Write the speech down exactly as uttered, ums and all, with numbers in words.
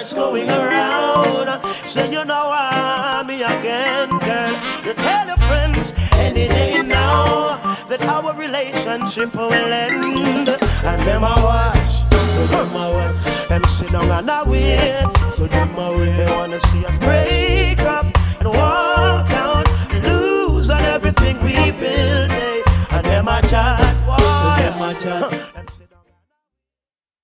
rumors going around. Say you know I'm me again, girl. You tell your friends any day now that our relationship will end. And them I watch, so them I watch. Them sit down and I wait, so them I wait. They wanna see us break up and walk out, lose on everything we build, eh? And them I chat, so them I chat.